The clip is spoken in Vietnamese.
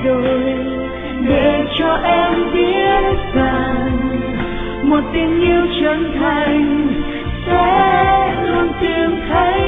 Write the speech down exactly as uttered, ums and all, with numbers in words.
rồi, để cho em biết rằng một tình yêu chân thành sẽ luôn tìm thấy